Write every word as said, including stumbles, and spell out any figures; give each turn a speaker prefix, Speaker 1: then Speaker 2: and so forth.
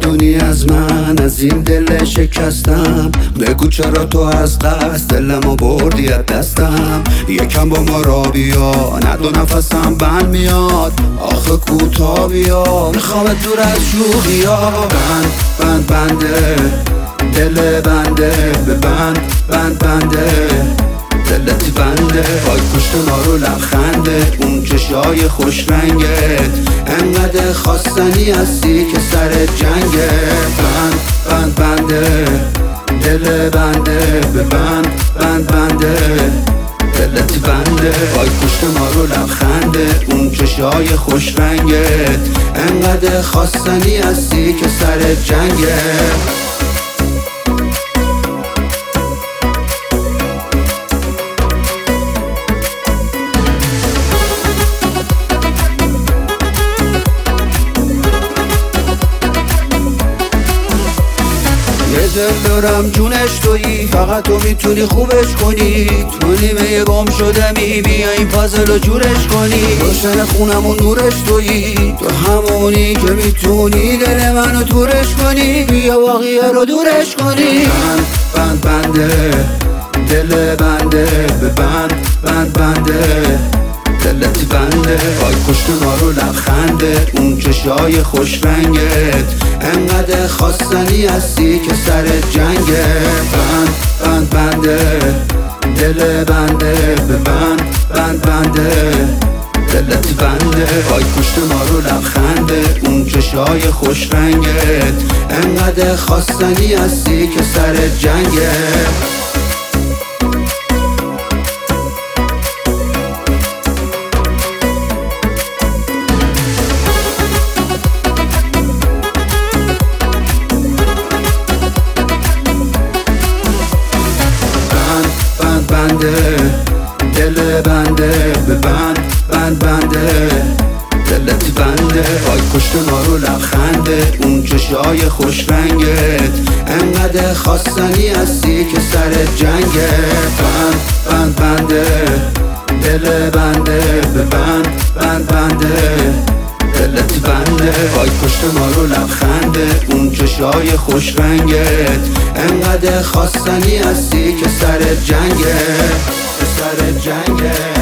Speaker 1: میدونی از من، از این دل شکستم. بگو چرا تو از قصد دلمو بردی از دستم. یکم با ما را بیا، نه دو نفسم بند میاد. آخه کوتا بیا، میخوام دور از شوخیا. بند بند بنده دل بنده، به بند بند بنده دلت بنده. پای پشت ما رو لبخنده، اون چشای خوش رنگت انقدر خواستنی هستی که سر جنگه. بند بند بنده دل بنده، به بند بند بنده دلت بنده. پای پشت ما رو لبخنده، اون چشای خوش رنگت انقدر خواستنی هستی که سر جنگه. دل دارم جونش تویی، فقط تو میتونی خوبش کنی. تو نیمه گم شدمی، بیا این پازل رو جورش کنی. روشن خونم و نورش تویی، تو همونی که میتونی دل منو تورش کنی. بیا واقعیه رو دورش کنی. بند بند بنده دل بنده، به بند بند بنده دلت بنده. پای پشت ما رو لبخنده، اون چشای خوش رنگت انقدر خواستنی هستی که سر جنگه. بند بند بنده دل بنده، به بند بند بنده دلت بنده. پای پشت ما رو لبخنده، اون چشای خوش رنگت انقدر خواستنی هستی که سر جنگه. بنده دل بنده، به بند بند بنده دلت بنده. پای پشت ما رو لبخنده، اون چشای خوش رنگت انقدر خواستنی هستی که سر جنگه. بند بند بنده دل بنده، به بند بند بنده دلت بنده. پای پشت ما رو لبخنده، اون چشای خوش رنگت انقدر خواستنی هستی که سر جنگه، سر جنگه.